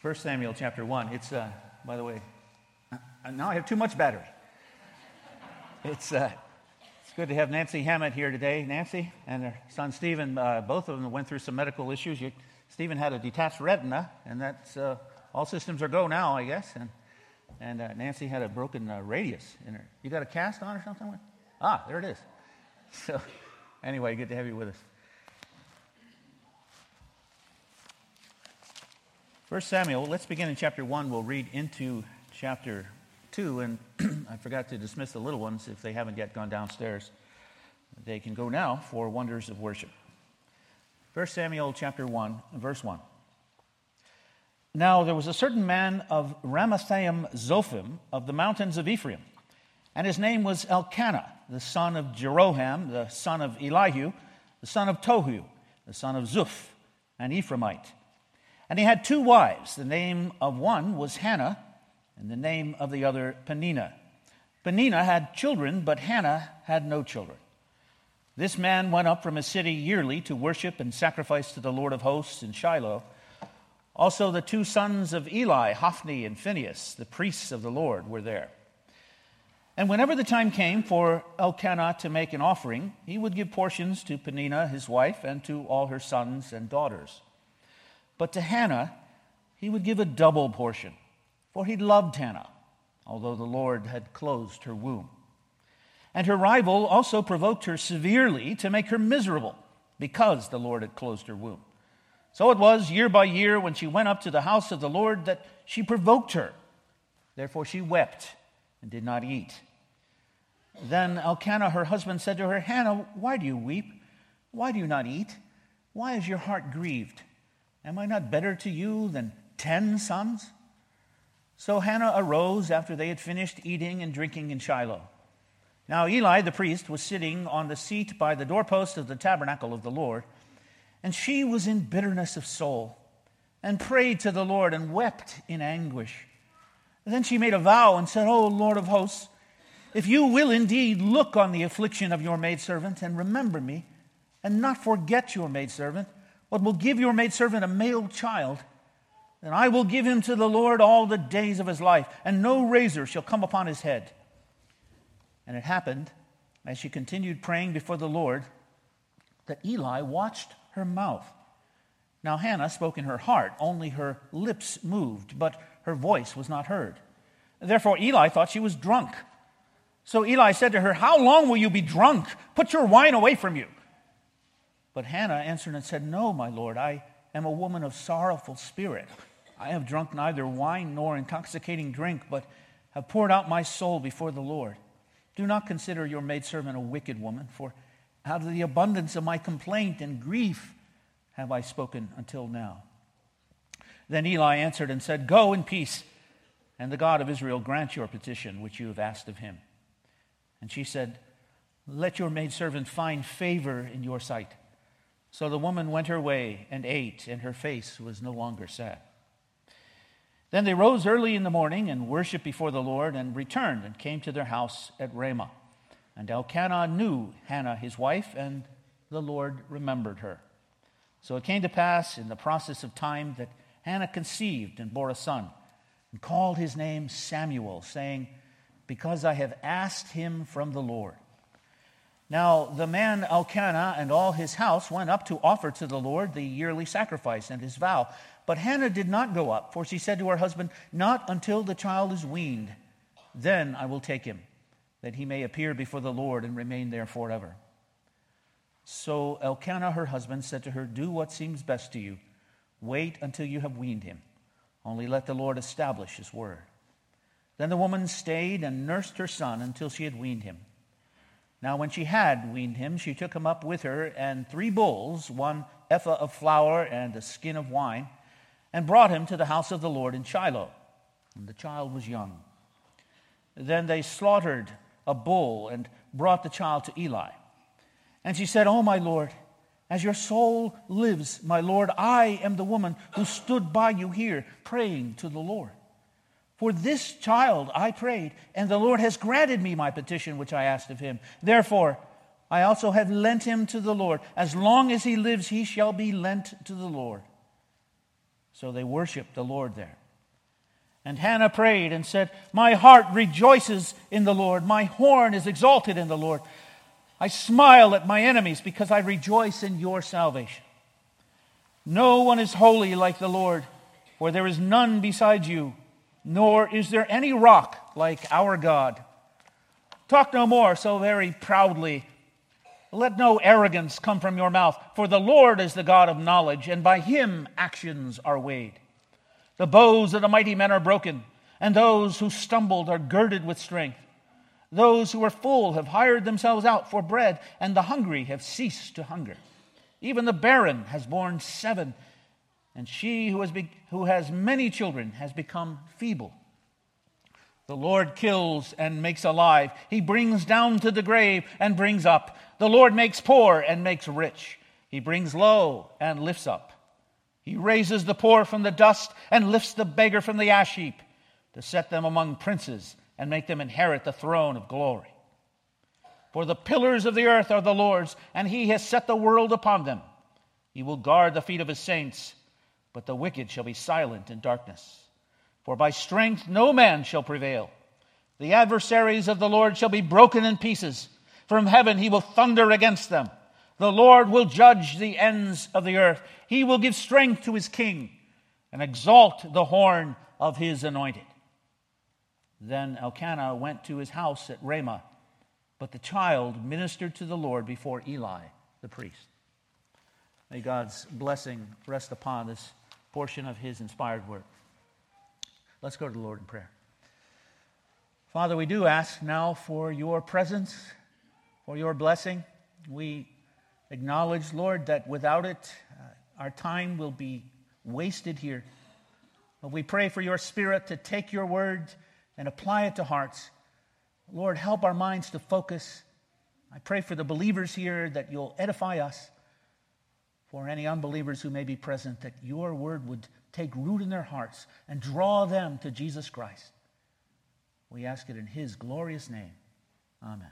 1 Samuel chapter 1. It's, by the way, now I have too much battery. It's good to have Nancy Hammett here today. Nancy and her son Stephen, both of them went through some medical issues. Stephen had a detached retina, and that's all systems are go now, I guess. And Nancy had a broken radius in her. You got a cast on or something? There it is. So anyway, good to have you with us. 1 Samuel, let's begin in chapter 1. We'll read into chapter 2, and I forgot to dismiss the little ones if they haven't yet gone downstairs. They can go now for wonders of worship. 1 Samuel chapter 1, verse 1. Now there was a certain man of Ramathaim Zophim of the mountains of Ephraim, and his name was Elkanah, the son of Jeroham, the son of Elihu, the son of Tohu, the son of Zuph, an Ephraimite. And he had two wives. The name of one was Hannah, and the name of the other Peninnah. Peninnah had children, but Hannah had no children. This man went up from his city yearly to worship and sacrifice to the Lord of hosts in Shiloh. Also the two sons of Eli, Hophni and Phinehas, the priests of the Lord, were there. And whenever the time came for Elkanah to make an offering, he would give portions to Peninnah, his wife, and to all her sons and daughters. But to Hannah he would give a double portion, for he loved Hannah, although the Lord had closed her womb. And her rival also provoked her severely to make her miserable, because the Lord had closed her womb. So it was year by year when she went up to the house of the Lord that she provoked her. Therefore she wept and did not eat. Then Elkanah, her husband, said to her, Hannah, why do you weep? Why do you not eat? Why is your heart grieved? Am I not better to you than 10 sons? So Hannah arose after they had finished eating and drinking in Shiloh. Now Eli the priest was sitting on the seat by the doorpost of the tabernacle of the Lord, and she was in bitterness of soul, and prayed to the Lord and wept in anguish. Then she made a vow and said, O Lord of hosts, if you will indeed look on the affliction of your maidservant and remember me, and not forget your maidservant, but will give your maidservant a male child, then I will give him to the Lord all the days of his life, and no razor shall come upon his head. And it happened, as she continued praying before the Lord, that Eli watched her mouth. Now Hannah spoke in her heart, only her lips moved, but her voice was not heard. Therefore Eli thought she was drunk. So Eli said to her, How long will you be drunk? Put your wine away from you. But Hannah answered and said, No, my Lord, I am a woman of sorrowful spirit. I have drunk neither wine nor intoxicating drink, but have poured out my soul before the Lord. Do not consider your maidservant a wicked woman, for out of the abundance of my complaint and grief have I spoken until now. Then Eli answered and said, Go in peace, and the God of Israel grant your petition which you have asked of him. And she said, Let your maidservant find favor in your sight. So the woman went her way and ate, and her face was no longer sad. Then they rose early in the morning and worshipped before the Lord, and returned and came to their house at Ramah. And Elkanah knew Hannah his wife, and the Lord remembered her. So it came to pass in the process of time that Hannah conceived and bore a son, and called his name Samuel, saying, Because I have asked him from the Lord. Now the man Elkanah and all his house went up to offer to the Lord the yearly sacrifice and his vow. But Hannah did not go up, for she said to her husband, Not until the child is weaned. Then I will take him, that he may appear before the Lord and remain there forever. So Elkanah, her husband, said to her, Do what seems best to you. Wait until you have weaned him. Only let the Lord establish his word. Then the woman stayed and nursed her son until she had weaned him. Now when she had weaned him, she took him up with her and 3 bulls, 1 ephah of flour and a skin of wine, and brought him to the house of the Lord in Shiloh. And the child was young. Then they slaughtered a bull and brought the child to Eli. And she said, O my Lord, as your soul lives, my Lord, I am the woman who stood by you here praying to the Lord. For this child I prayed, and the Lord has granted me my petition which I asked of him. Therefore, I also have lent him to the Lord. As long as he lives, he shall be lent to the Lord. So they worshiped the Lord there. And Hannah prayed and said, "My heart rejoices in the Lord. My horn is exalted in the Lord. I smile at my enemies because I rejoice in your salvation. No one is holy like the Lord, for there is none beside you, nor is there any rock like our God. Talk no more so very proudly. Let no arrogance come from your mouth, for the Lord is the God of knowledge, and by him actions are weighed. The bows of the mighty men are broken, and those who stumbled are girded with strength. Those who are full have hired themselves out for bread, and the hungry have ceased to hunger. Even the barren has borne 7, and she who has many children has become feeble. The Lord kills and makes alive. He brings down to the grave and brings up. The Lord makes poor and makes rich. He brings low and lifts up. He raises the poor from the dust and lifts the beggar from the ash heap, to set them among princes and make them inherit the throne of glory. For the pillars of the earth are the Lord's, and he has set the world upon them. He will guard the feet of his saints, but the wicked shall be silent in darkness. For by strength no man shall prevail. The adversaries of the Lord shall be broken in pieces. From heaven he will thunder against them. The Lord will judge the ends of the earth. He will give strength to his king and exalt the horn of his anointed. Then Elkanah went to his house at Ramah, but the child ministered to the Lord before Eli the priest. May God's blessing rest upon this portion of his inspired word. Let's go to the Lord in prayer. Father, we do ask now for your presence, for your blessing. We acknowledge, Lord, that without it, our time will be wasted here. But we pray for your Spirit to take your word and apply it to hearts. Lord, help our minds to focus. I pray for the believers here that you'll edify us. For any unbelievers who may be present, that your word would take root in their hearts and draw them to Jesus Christ. We ask it in his glorious name. Amen.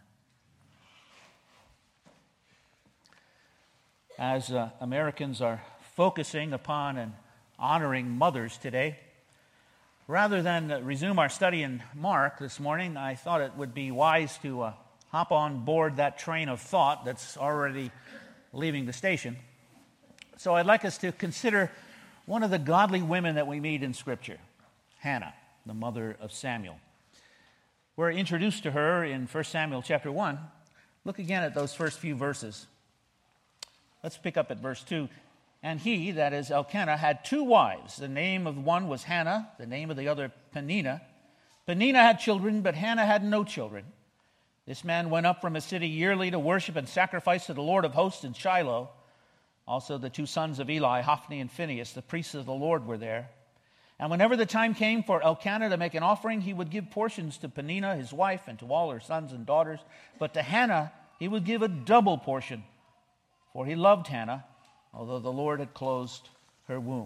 As Americans are focusing upon and honoring mothers today, rather than resume our study in Mark this morning, I thought it would be wise to hop on board that train of thought that's already leaving the station. So I'd like us to consider one of the godly women that we meet in Scripture, Hannah, the mother of Samuel. We're introduced to her in 1 Samuel chapter 1. Look again at those first few verses. Let's pick up at verse 2. And he, that is Elkanah, had 2 wives. The name of one was Hannah, the name of the other Peninnah. Peninnah had children, but Hannah had no children. This man went up from his city yearly to worship and sacrifice to the Lord of hosts in Shiloh. Also the 2 sons of Eli, Hophni and Phinehas, the priests of the Lord, were there. And whenever the time came for Elkanah to make an offering, he would give portions to Peninnah, his wife, and to all her sons and daughters. But to Hannah he would give a double portion, for he loved Hannah, although the Lord had closed her womb.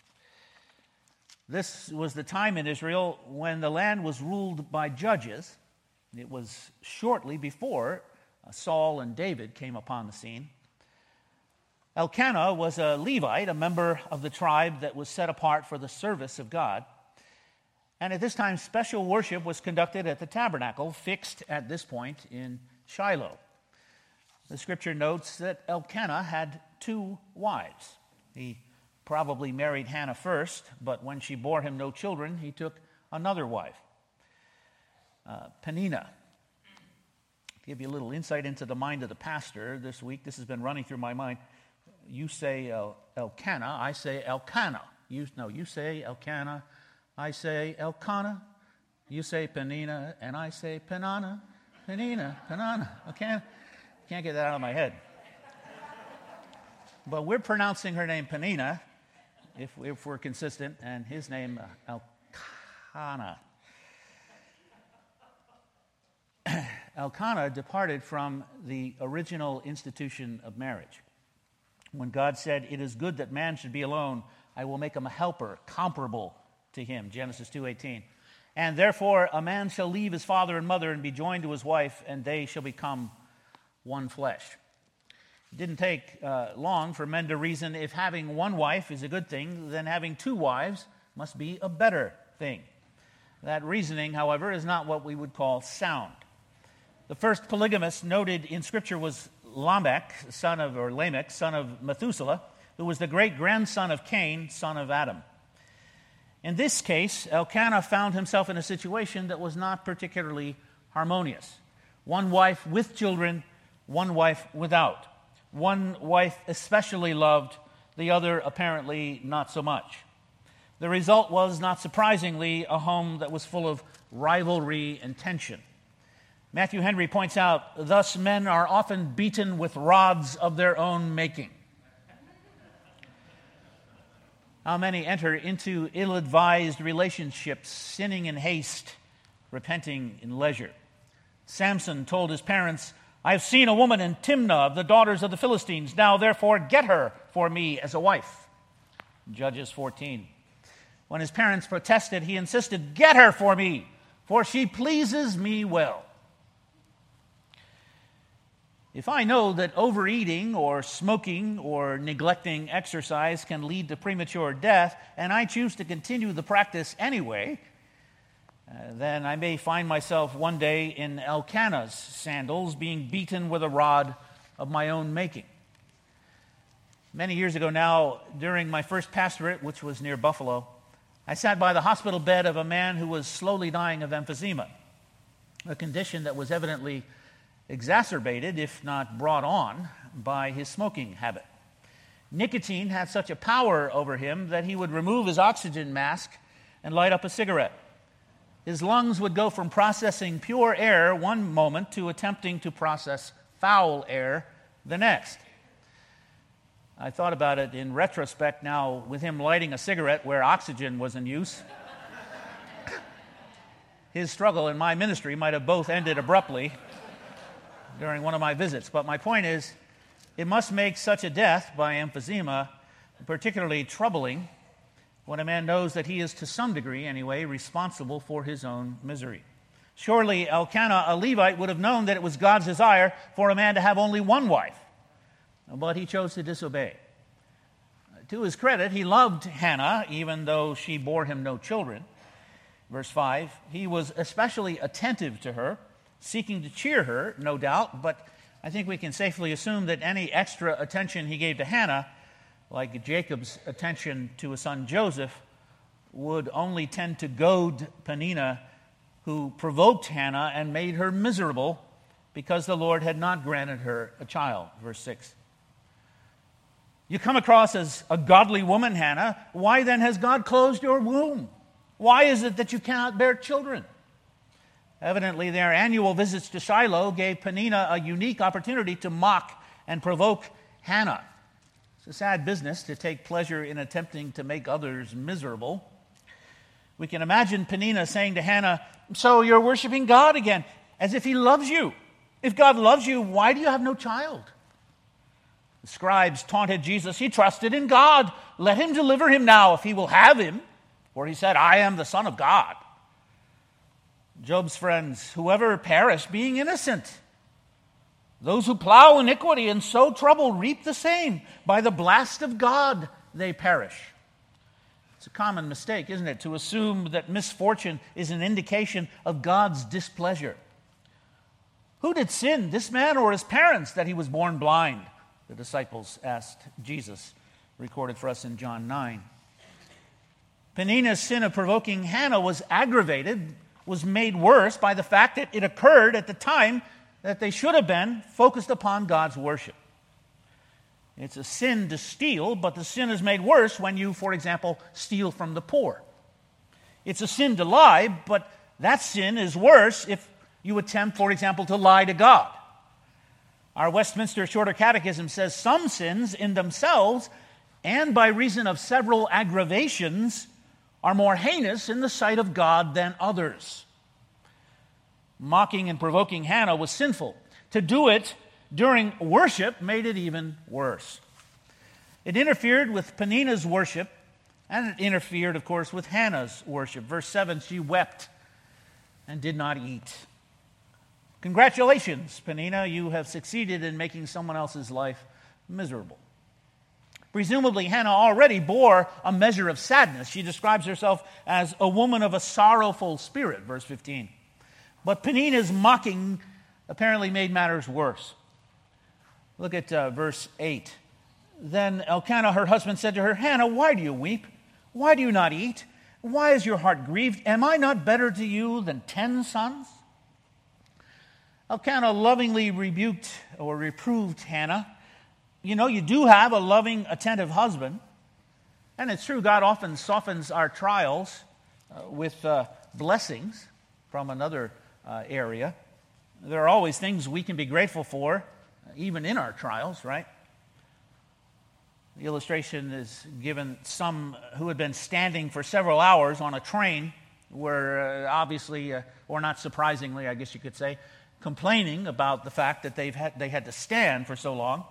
This was the time in Israel when the land was ruled by judges. It was shortly before Saul and David came upon the scene. Elkanah was a Levite, a member of the tribe that was set apart for the service of God. And at this time, special worship was conducted at the tabernacle, fixed at this point in Shiloh. The scripture notes that Elkanah had 2 wives. He probably married Hannah first, but when she bore him no children, he took another wife, Peninnah. To give you a little insight into the mind of the pastor this week, this has been running through my mind. You say Elkanah, I say Elkanah. You say Elkanah, I say Elkanah. You say Peninnah, and I say Peninnah. Peninnah, Peninnah. I can't get that out of my head. But we're pronouncing her name Peninnah, if we're consistent, and his name Elkanah. Elkanah departed from the original institution of marriage. When God said, "It is good that man should be alone, I will make him a helper comparable to him," Genesis 2:18. "And therefore a man shall leave his father and mother and be joined to his wife, and they shall become one flesh." It didn't take long for men to reason if having one wife is a good thing, then having two wives must be a better thing. That reasoning, however, is not what we would call sound. The first polygamist noted in Scripture was Lamech, son of Methuselah, who was the great-grandson of Cain, son of Adam. In this case, Elkanah found himself in a situation that was not particularly harmonious. One wife with children, one wife without. One wife especially loved, the other apparently not so much. The result was, not surprisingly, a home that was full of rivalry and tension. Matthew Henry points out, thus men are often beaten with rods of their own making. How many enter into ill-advised relationships, sinning in haste, repenting in leisure? Samson told his parents, I have seen a woman in Timnah of the daughters of the Philistines. Now, therefore, get her for me as a wife. Judges 14. When his parents protested, he insisted, get her for me, for she pleases me well. If I know that overeating or smoking or neglecting exercise can lead to premature death, and I choose to continue the practice anyway, then I may find myself one day in Elkanah's sandals, being beaten with a rod of my own making. Many years ago now, during my first pastorate, which was near Buffalo, I sat by the hospital bed of a man who was slowly dying of emphysema, a condition that was evidently exacerbated, if not brought on, by his smoking habit. Nicotine had such a power over him that he would remove his oxygen mask and light up a cigarette. His lungs would go from processing pure air one moment to attempting to process foul air the next. I thought about it in retrospect now with him lighting a cigarette where oxygen was in use. His struggle and my ministry might have both ended abruptly during one of my visits. But my point is, it must make such a death by emphysema particularly troubling when a man knows that he is, to some degree anyway, responsible for his own misery. Surely Elkanah, a Levite, would have known that it was God's desire for a man to have only one wife, but he chose to disobey. To his credit, he loved Hannah, even though she bore him no children. Verse 5, he was especially attentive to her, seeking to cheer her, no doubt, but I think we can safely assume that any extra attention he gave to Hannah, like Jacob's attention to his son Joseph, would only tend to goad Peninnah, who provoked Hannah and made her miserable because the Lord had not granted her a child. Verse 6. You come across as a godly woman, Hannah. Why then has God closed your womb? Why is it that you cannot bear children? Evidently, their annual visits to Shiloh gave Peninnah a unique opportunity to mock and provoke Hannah. It's a sad business to take pleasure in attempting to make others miserable. We can imagine Peninnah saying to Hannah, so you're worshiping God again, as if he loves you. If God loves you, why do you have no child? The scribes taunted Jesus. He trusted in God. Let him deliver him now if he will have him. For he said, I am the Son of God. Job's friends, whoever perished being innocent. Those who plow iniquity and sow trouble reap the same. By the blast of God they perish. It's a common mistake, isn't it, to assume that misfortune is an indication of God's displeasure. Who did sin, this man or his parents, that he was born blind? The disciples asked Jesus, recorded for us in John 9. Peninnah's sin of provoking Hannah was aggravated, was made worse by the fact that it occurred at the time that they should have been focused upon God's worship. It's a sin to steal, but the sin is made worse when you, for example, steal from the poor. It's a sin to lie, but that sin is worse if you attempt, for example, to lie to God. Our Westminster Shorter Catechism says some sins in themselves and by reason of several aggravations are more heinous in the sight of God than others. Mocking and provoking Hannah was sinful. To do it during worship made it even worse. It interfered with Peninnah's worship, and it interfered, of course, with Hannah's worship. Verse 7, she wept and did not eat. Congratulations, Peninnah, you have succeeded in making someone else's life miserable. Presumably, Hannah already bore a measure of sadness. She describes herself as a woman of a sorrowful spirit, verse 15. But Peninnah's mocking apparently made matters worse. Look at verse 8. Then Elkanah, her husband, said to her, Hannah, why do you weep? Why do you not eat? Why is your heart grieved? Am I not better to you than 10 sons? Elkanah lovingly rebuked or reproved Hannah. You know, you do have a loving, attentive husband. And it's true, God often softens our trials with blessings from another area. There are always things we can be grateful for, even in our trials, right? The illustration is given some who had been standing for several hours on a train were obviously, or not surprisingly, I guess you could say, complaining about the fact that they had to stand for so long.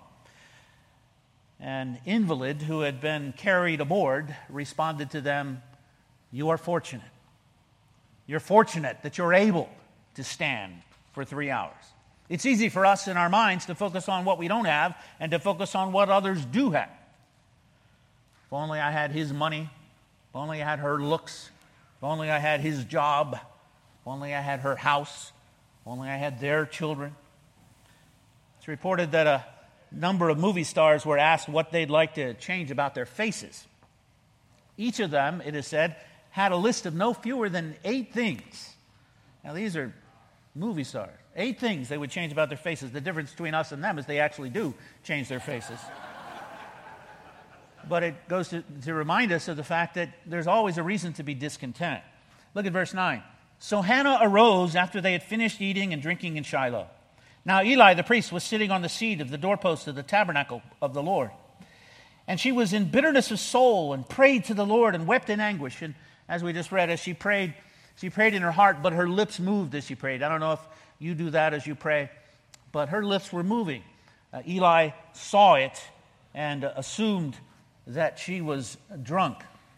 An invalid who had been carried aboard responded to them, you are fortunate. You're fortunate that you're able to stand for 3 hours. It's easy for us in our minds to focus on what we don't have and to focus on what others do have. If only I had his money. If only I had her looks. If only I had his job. If only I had her house. If only I had their children. It's reported that a number of movie stars were asked what they'd like to change about their faces. Each of them, it is said, had a list of no fewer than 8 things. Now, these are movie stars. 8 things they would change about their faces. The difference between us and them is they actually do change their faces. But it goes to remind us of the fact that there's always a reason to be discontent. Look at verse 9. So Hannah arose after they had finished eating and drinking in Shiloh. Now Eli the priest was sitting on the seat of the doorpost of the tabernacle of the Lord. And she was in bitterness of soul and prayed to the Lord and wept in anguish. And as we just read, as she prayed in her heart, but her lips moved as she prayed. I don't know if you do that as you pray, but her lips were moving. Eli saw it and assumed that she was drunk.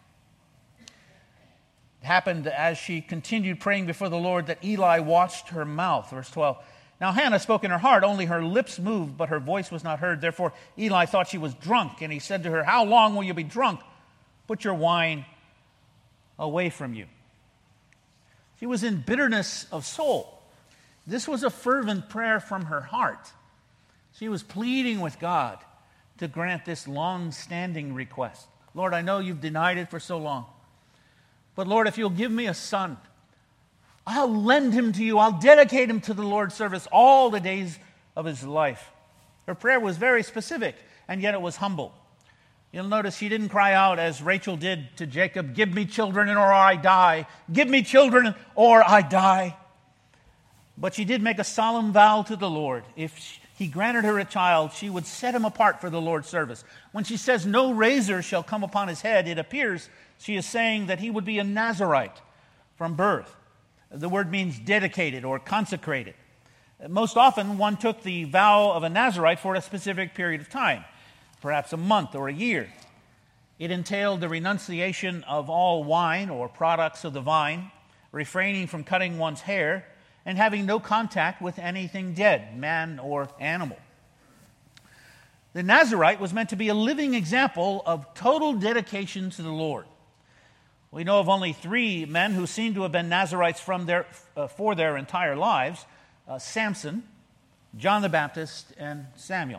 It happened as she continued praying before the Lord that Eli watched her mouth. Verse 12. Now Hannah spoke in her heart, only her lips moved, but her voice was not heard. Therefore Eli thought she was drunk, and he said to her, how long will you be drunk? Put your wine away from you. She was in bitterness of soul. This was a fervent prayer from her heart. She was pleading with God to grant this long-standing request. Lord, I know you've denied it for so long. But Lord, if you'll give me a son, I'll lend him to you. I'll dedicate him to the Lord's service all the days of his life. Her prayer was very specific, and yet it was humble. You'll notice she didn't cry out as Rachel did to Jacob, give me children or I die. Give me children or I die. But she did make a solemn vow to the Lord. If he granted her a child, she would set him apart for the Lord's service. When she says no razor shall come upon his head, it appears she is saying that he would be a Nazirite from birth. The word means dedicated or consecrated. Most often, one took the vow of a Nazirite for a specific period of time, perhaps a month or a year. It entailed the renunciation of all wine or products of the vine, refraining from cutting one's hair, and having no contact with anything dead, man or animal. The Nazirite was meant to be a living example of total dedication to the Lord. We know of only 3 men who seem to have been Nazirites for their entire lives: Samson, John the Baptist, and Samuel.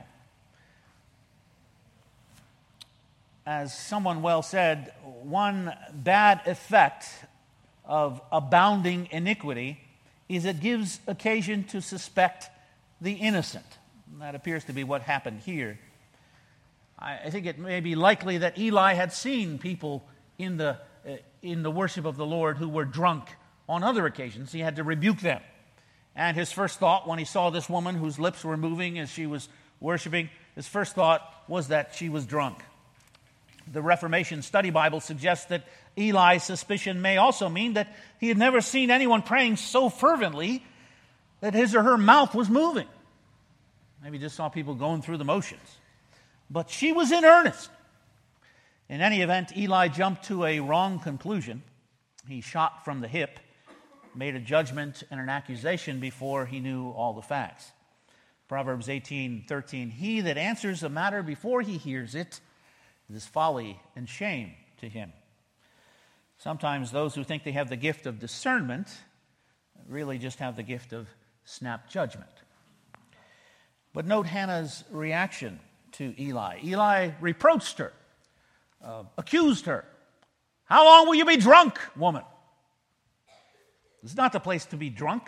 As someone well said, one bad effect of abounding iniquity is it gives occasion to suspect the innocent. And that appears to be what happened here. I think it may be likely that Eli had seen people in the worship of the Lord who were drunk on other occasions. He had to rebuke them. And his first thought when he saw this woman whose lips were moving as she was worshiping, his first thought was that she was drunk. The Reformation Study Bible suggests that Eli's suspicion may also mean that he had never seen anyone praying so fervently that his or her mouth was moving. Maybe just saw people going through the motions. But she was in earnest. In any event, Eli jumped to a wrong conclusion. He shot from the hip, made a judgment and an accusation before he knew all the facts. Proverbs 18:13, he that answers a matter before he hears it is folly and shame to him. Sometimes those who think they have the gift of discernment really just have the gift of snap judgment. But note Hannah's reaction to Eli. Eli reproached her, accused her. How long will you be drunk, woman? This is not the place to be drunk.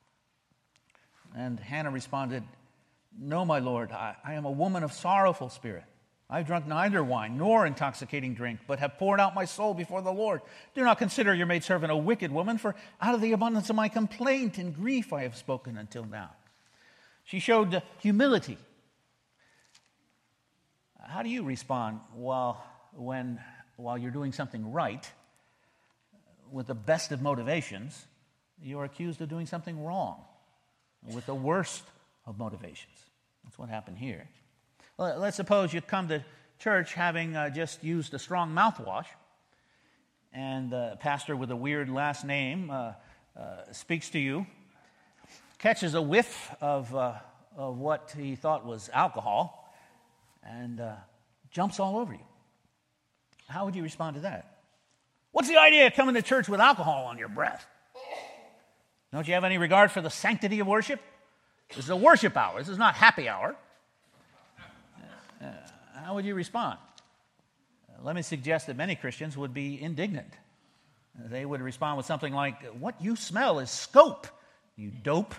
And Hannah responded, no, my lord, I am a woman of sorrowful spirit. I have drunk neither wine nor intoxicating drink, but have poured out my soul before the Lord. Do not consider your maidservant a wicked woman, for out of the abundance of my complaint and grief I have spoken until now. She showed humility. How do you respond while you're doing something right, with the best of motivations, you're accused of doing something wrong, with the worst of motivations? That's what happened here. Well, let's suppose you come to church having just used a strong mouthwash, and the pastor with a weird last name speaks to you, catches a whiff of what he thought was alcohol, and jumps all over you. How would you respond to that? What's the idea of coming to church with alcohol on your breath? Don't you have any regard for the sanctity of worship? This is a worship hour. This is not happy hour. How would you respond? Let me suggest that many Christians would be indignant. They would respond with something like, what you smell is scope, you dope.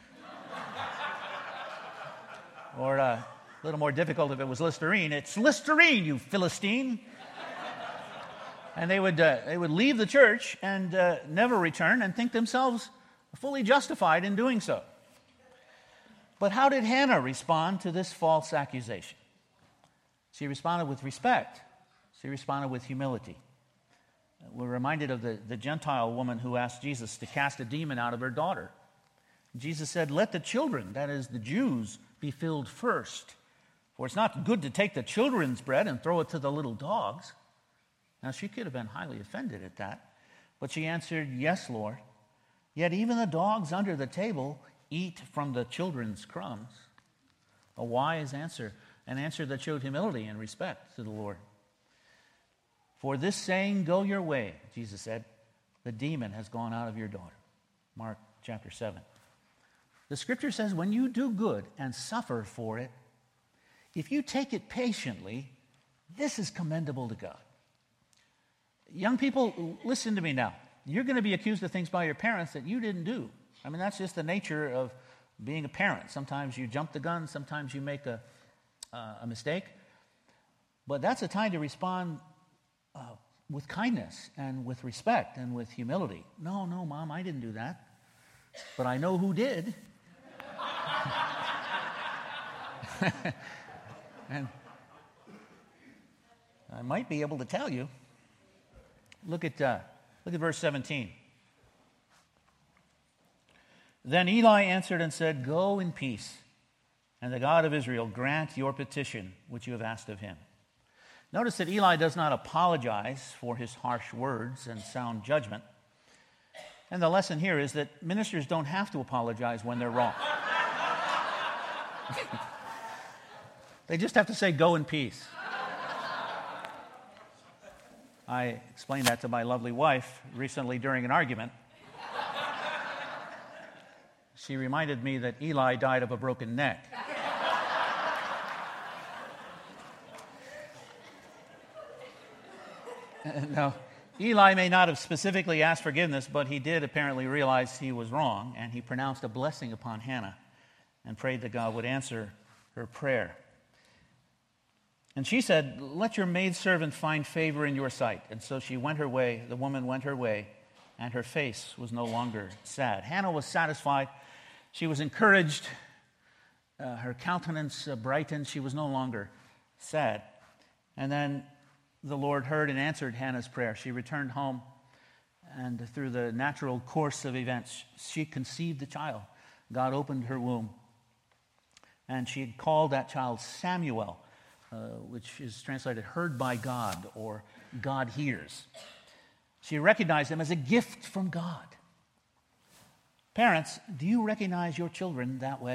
Or a little more difficult if it was Listerine. It's Listerine, you Philistine. And they would leave the church and never return and think themselves fully justified in doing so. But how did Hannah respond to this false accusation? She responded with respect. She responded with humility. We're reminded of the Gentile woman who asked Jesus to cast a demon out of her daughter. Jesus said, let the children, that is the Jews, be filled first. For it's not good to take the children's bread and throw it to the little dogs. Now, she could have been highly offended at that. But she answered, yes, Lord. Yet even the dogs under the table eat from the children's crumbs. A wise answer, an answer that showed humility and respect to the Lord. For this saying, go your way, Jesus said, the demon has gone out of your daughter. Mark chapter 7. The scripture says when you do good and suffer for it, if you take it patiently, this is commendable to God. Young people, listen to me now. You're going to be accused of things by your parents that you didn't do. I mean, that's just the nature of being a parent. Sometimes you jump the gun. Sometimes you make a mistake. But that's a time to respond with kindness and with respect and with humility. No, Mom, I didn't do that. But I know who did. And I might be able to tell you. Look at verse 17. Then Eli answered and said, go in peace, and the God of Israel grant your petition which you have asked of him. Notice that Eli does not apologize for his harsh words and sound judgment. And the lesson here is that ministers don't have to apologize when they're wrong. They just have to say, go in peace. I explained that to my lovely wife recently during an argument. She reminded me that Eli died of a broken neck. Now, Eli may not have specifically asked forgiveness, but he did apparently realize he was wrong, and he pronounced a blessing upon Hannah and prayed that God would answer her prayer. And she said, let your maidservant find favor in your sight. And so she went her way, the woman went her way, and her face was no longer sad. Hannah was satisfied. She was encouraged. Her countenance brightened. She was no longer sad. And then the Lord heard and answered Hannah's prayer. She returned home, and through the natural course of events, she conceived a child. God opened her womb, and she had called that child Samuel, which is translated heard by God, or God hears. She recognized him as a gift from God. Parents, do you recognize your children that way?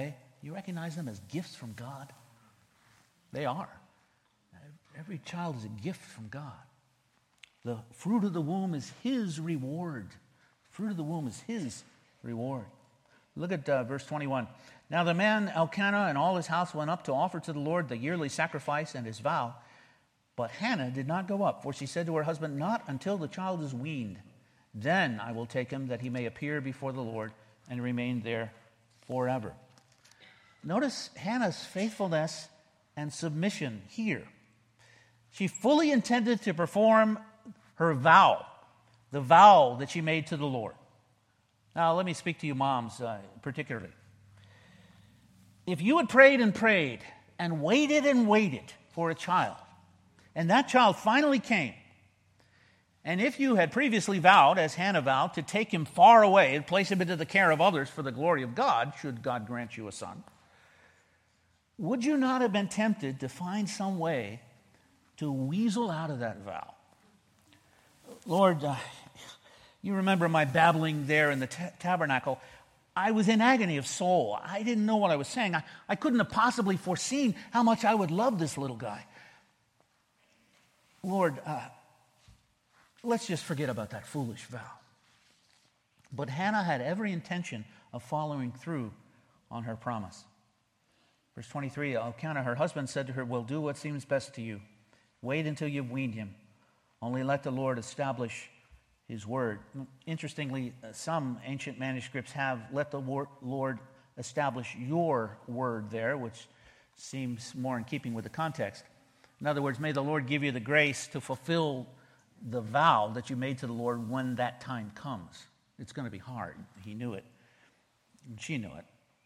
You recognize them as gifts from God? They are. Every child is a gift from God. The fruit of the womb is his reward. Fruit of the womb is his reward. Look at verse 21. Now the man Elkanah and all his house went up to offer to the Lord the yearly sacrifice and his vow. But Hannah did not go up, for she said to her husband, not until the child is weaned. Then I will take him, that he may appear before the Lord and remain there forever. Notice Hannah's faithfulness and submission here. She fully intended to perform her vow, the vow that she made to the Lord. Now, let me speak to you moms particularly. If you had prayed and prayed and waited for a child, and that child finally came, and if you had previously vowed, as Hannah vowed, to take him far away and place him into the care of others for the glory of God, should God grant you a son, would you not have been tempted to find some way to weasel out of that vow? Lord, you remember my babbling there in the tabernacle. I was in agony of soul. I didn't know what I was saying. I couldn't have possibly foreseen how much I would love this little guy. Lord, let's just forget about that foolish vow. But Hannah had every intention of following through on her promise. Verse 23, Elkanah, her husband, said to her, well, do what seems best to you. Wait until you've weaned him. Only let the Lord establish his word. Interestingly, some ancient manuscripts have let the Lord establish your word there, which seems more in keeping with the context. In other words, may the Lord give you the grace to fulfill the vow that you made to the Lord when that time comes. It's going to be hard. He knew it. And she knew it.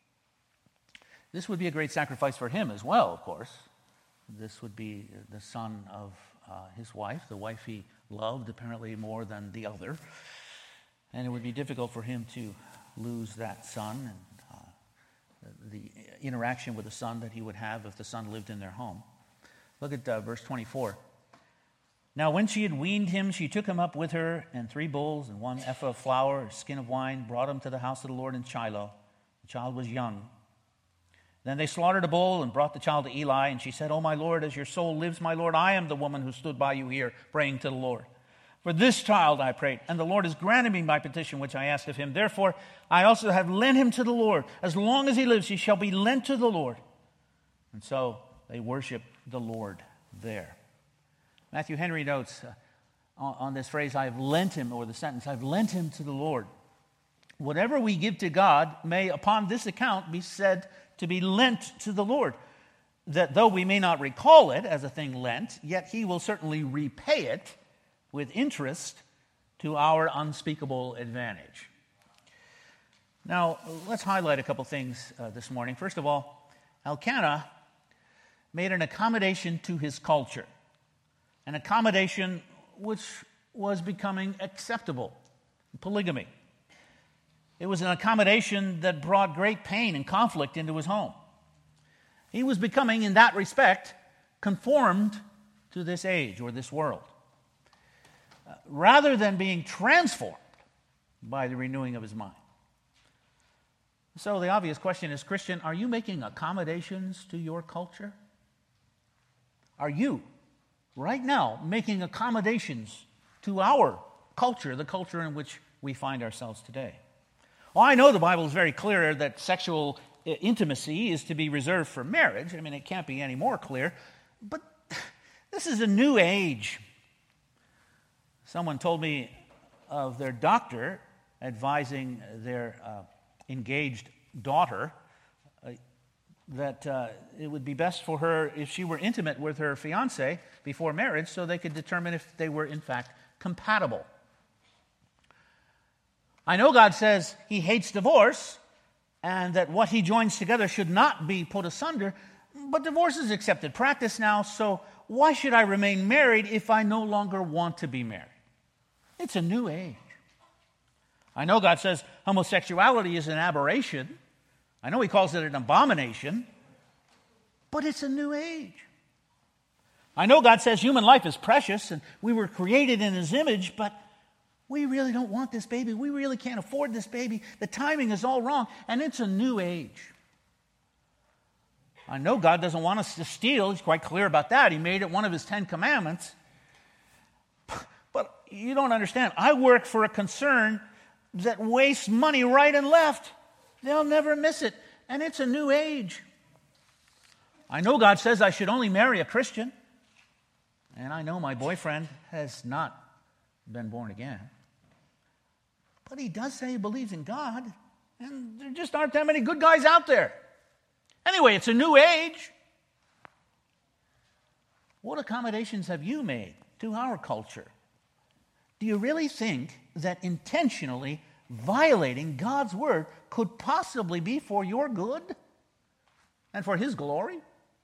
This would be a great sacrifice for him as well, of course. This would be the son of his wife, the wife he loved apparently more than the other. And it would be difficult for him to lose that son and the interaction with the son that he would have if the son lived in their home. Look at verse 24. Now when she had weaned him, she took him up with her, and 3 bulls and 1 ephah of flour, a skin of wine, brought him to the house of the Lord in Shiloh. The child was young. Then they slaughtered a bull and brought the child to Eli, and she said, "O my Lord, as your soul lives, my Lord, I am the woman who stood by you here praying to the Lord. For this child I prayed, and the Lord has granted me my petition which I asked of him. Therefore I also have lent him to the Lord. As long as he lives, he shall be lent to the Lord." And so they worship the Lord there. Matthew Henry notes on this phrase, "I've lent him," or the sentence, "I've lent him to the Lord." Whatever we give to God may, upon this account, be said to be lent to the Lord. That though we may not recall it as a thing lent, yet he will certainly repay it with interest to our unspeakable advantage. Now, let's highlight a couple things this morning. First of all, Elkanah made an accommodation to his culture, an accommodation which was becoming acceptable, polygamy. It was an accommodation that brought great pain and conflict into his home. He was becoming, in that respect, conformed to this age or this world, rather than being transformed by the renewing of his mind. So the obvious question is, Christian, are you making accommodations to your culture? Are you, right now, making accommodations to our culture, the culture in which we find ourselves today? Well, I know the Bible is very clear that sexual intimacy is to be reserved for marriage. I mean, it can't be any more clear. But this is a new age. Someone told me of their doctor advising their engaged daughter that it would be best for her if she were intimate with her fiancé before marriage so they could determine if they were, in fact, compatible. I know God says he hates divorce and that what he joins together should not be put asunder, but divorce is accepted practice now, so why should I remain married if I no longer want to be married? It's a new age. I know God says homosexuality is an aberration. I know he calls it an abomination, but it's a new age. I know God says human life is precious and we were created in his image, but we really don't want this baby. We really can't afford this baby. The timing is all wrong, and it's a new age. I know God doesn't want us to steal. He's quite clear about that. He made it one of his 10 commandments. But you don't understand. I work for a concern that wastes money right and left. They'll never miss it. And it's a new age. I know God says I should only marry a Christian. And I know my boyfriend has not been born again. But he does say he believes in God. And there just aren't that many good guys out there. Anyway, it's a new age. What accommodations have you made to our culture? Do you really think that intentionally violating God's word could possibly be for your good and for his glory?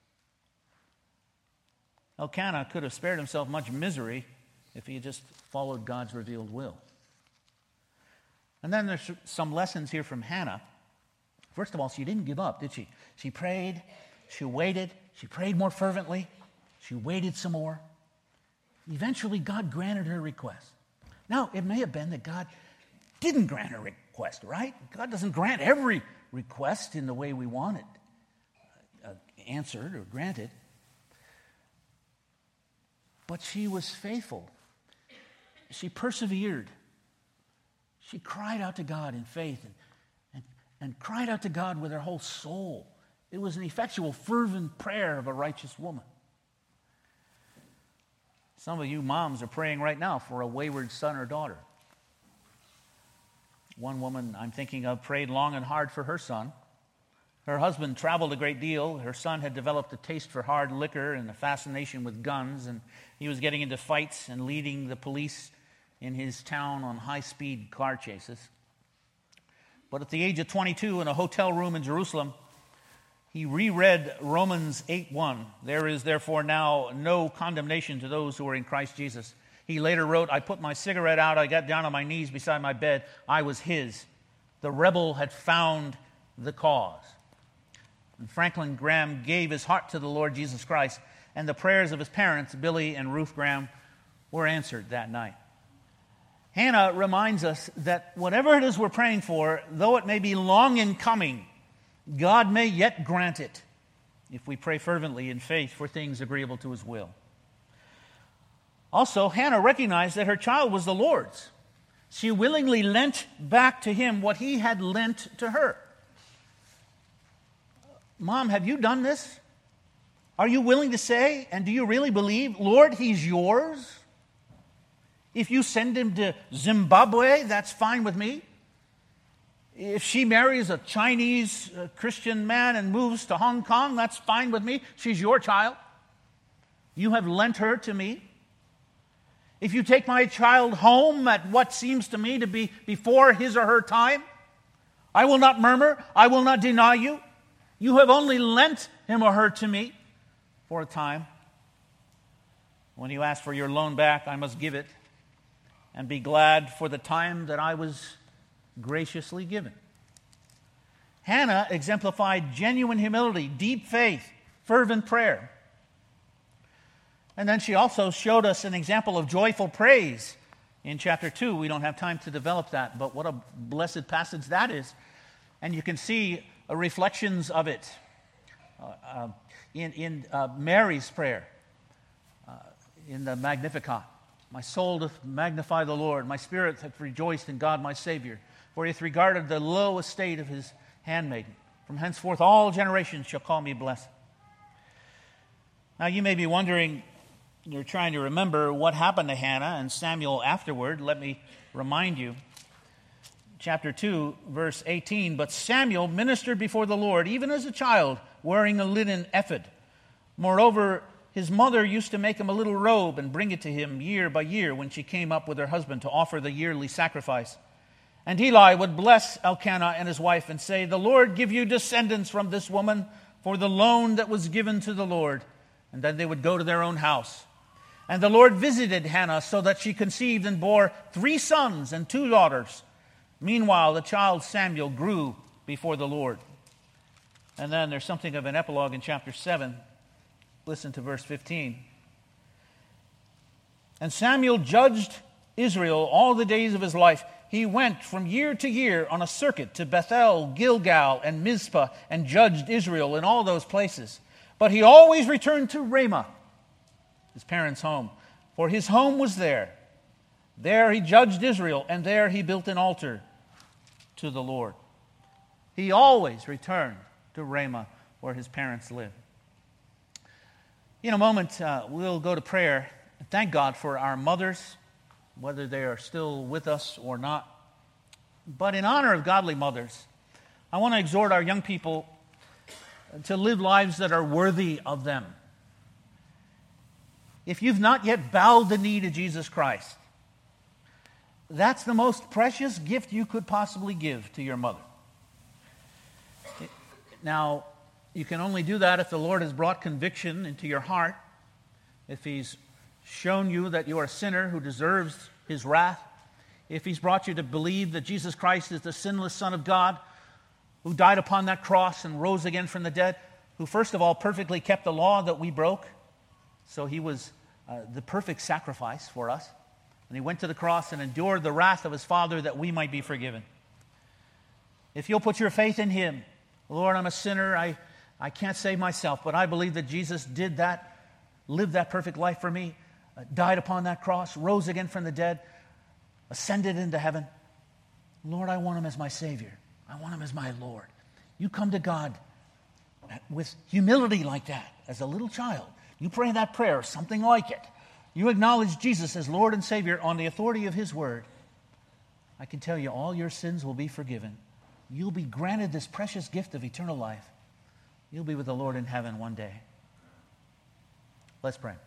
Elkanah could have spared himself much misery if he had just followed God's revealed will. And then there's some lessons here from Hannah. First of all, she didn't give up, did she? She prayed, she waited, she prayed more fervently, she waited some more. Eventually, God granted her request. Now, it may have been that God didn't grant her request, right? God doesn't grant every request in the way we want it answered or granted. But she was faithful. She persevered. She cried out to God in faith and cried out to God with her whole soul. It was an effectual, fervent prayer of a righteous woman. Some of you moms are praying right now for a wayward son or daughter. One woman I'm thinking of prayed long and hard for her son. Her husband traveled a great deal. Her son had developed a taste for hard liquor and a fascination with guns, and he was getting into fights and leading the police in his town on high-speed car chases. But at the age of 22, in a hotel room in Jerusalem, he reread Romans 8:1. There is therefore now no condemnation to those who are in Christ Jesus. He later wrote, I put my cigarette out, I got down on my knees beside my bed. I was his. The rebel had found the cause. And Franklin Graham gave his heart to the Lord Jesus Christ, and the prayers of his parents, Billy and Ruth Graham, were answered that night. Hannah reminds us that whatever it is we're praying for, though it may be long in coming, God may yet grant it if we pray fervently in faith for things agreeable to his will. Also, Hannah recognized that her child was the Lord's. She willingly lent back to him what he had lent to her. Mom, have you done this? Are you willing to say, and do you really believe, Lord, he's yours? If you send him to Zimbabwe, that's fine with me. If she marries a Chinese Christian man and moves to Hong Kong, that's fine with me. She's your child. You have lent her to me. If you take my child home at what seems to me to be before his or her time, I will not murmur. I will not deny you. You have only lent him or her to me for a time. When you ask for your loan back, I must give it and be glad for the time that I was graciously given. Hannah exemplified genuine humility, deep faith, fervent prayer. And then she also showed us an example of joyful praise in chapter 2. We don't have time to develop that, but what a blessed passage that is. And you can see reflections of it in Mary's prayer in the Magnificat. My soul doth magnify the Lord. My spirit hath rejoiced in God my Savior. For he hath regarded the low estate of his handmaiden. From henceforth all generations shall call me blessed. Now you may be wondering, you're trying to remember what happened to Hannah and Samuel afterward. Let me remind you. Chapter 2, verse 18, but Samuel ministered before the Lord, even as a child, wearing a linen ephod. Moreover, his mother used to make him a little robe and bring it to him year by year when she came up with her husband to offer the yearly sacrifice. And Eli would bless Elkanah and his wife and say, the Lord give you descendants from this woman for the loan that was given to the Lord. And then they would go to their own house. And the Lord visited Hannah so that she conceived and bore 3 sons and 2 daughters. Meanwhile, the child Samuel grew before the Lord. And then there's something of an epilogue in chapter 7. Listen to verse 15. And Samuel judged Israel all the days of his life, he went from year to year on a circuit to Bethel, Gilgal, and Mizpah, and judged Israel in all those places. But he always returned to Ramah, his parents' home, for his home was there. There he judged Israel, and there he built an altar to the Lord. He always returned to Ramah, where his parents lived. In a moment, we'll go to prayer and thank God for our mothers, whether they are still with us or not. But in honor of godly mothers, I want to exhort our young people to live lives that are worthy of them. If you've not yet bowed the knee to Jesus Christ, that's the most precious gift you could possibly give to your mother. Now, you can only do that if the Lord has brought conviction into your heart, if He's shown you that you are a sinner who deserves His wrath, if He's brought you to believe that Jesus Christ is the sinless Son of God, who died upon that cross and rose again from the dead, who first of all perfectly kept the law that we broke, so He was the perfect sacrifice for us. And He went to the cross and endured the wrath of His Father that we might be forgiven. If you'll put your faith in Him, Lord, I'm a sinner, I can't save myself, but I believe that Jesus did that, lived that perfect life for me, died upon that cross, rose again from the dead, ascended into heaven. Lord, I want Him as my Savior. I want Him as my Lord. You come to God with humility like that, as a little child. You pray that prayer, something like it. You acknowledge Jesus as Lord and Savior on the authority of His Word. I can tell you all your sins will be forgiven. You'll be granted this precious gift of eternal life. You'll be with the Lord in heaven one day. Let's pray.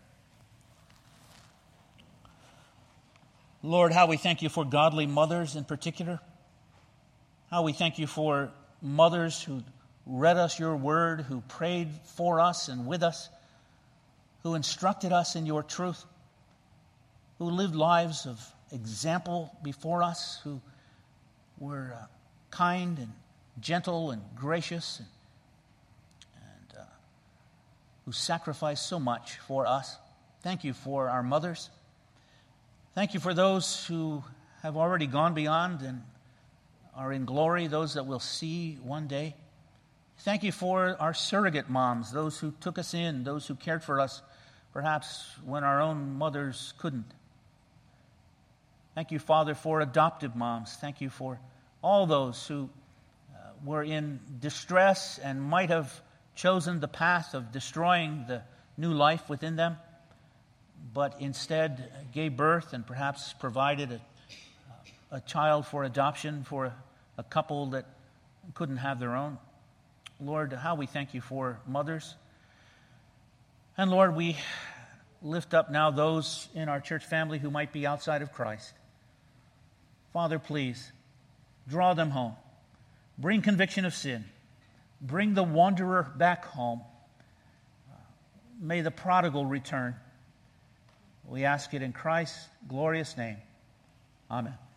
Lord, how we thank You for godly mothers in particular. How we thank You for mothers who read us Your word, who prayed for us and with us, who instructed us in Your truth, who lived lives of example before us, who were kind and gentle and gracious, and who sacrificed so much for us. Thank You for our mothers. Thank You for those who have already gone beyond and are in glory, those that we'll see one day. Thank You for our surrogate moms, those who took us in, those who cared for us, perhaps when our own mothers couldn't. Thank You, Father, for adoptive moms. Thank You for all those who were in distress and might have chosen the path of destroying the new life within them, but instead gave birth and perhaps provided a child for adoption for a couple that couldn't have their own. Lord, how we thank You for mothers. And Lord, we lift up now those in our church family who might be outside of Christ. Father, please, draw them home. Bring conviction of sin. Bring the wanderer back home. May the prodigal return. We ask it in Christ's glorious name. Amen.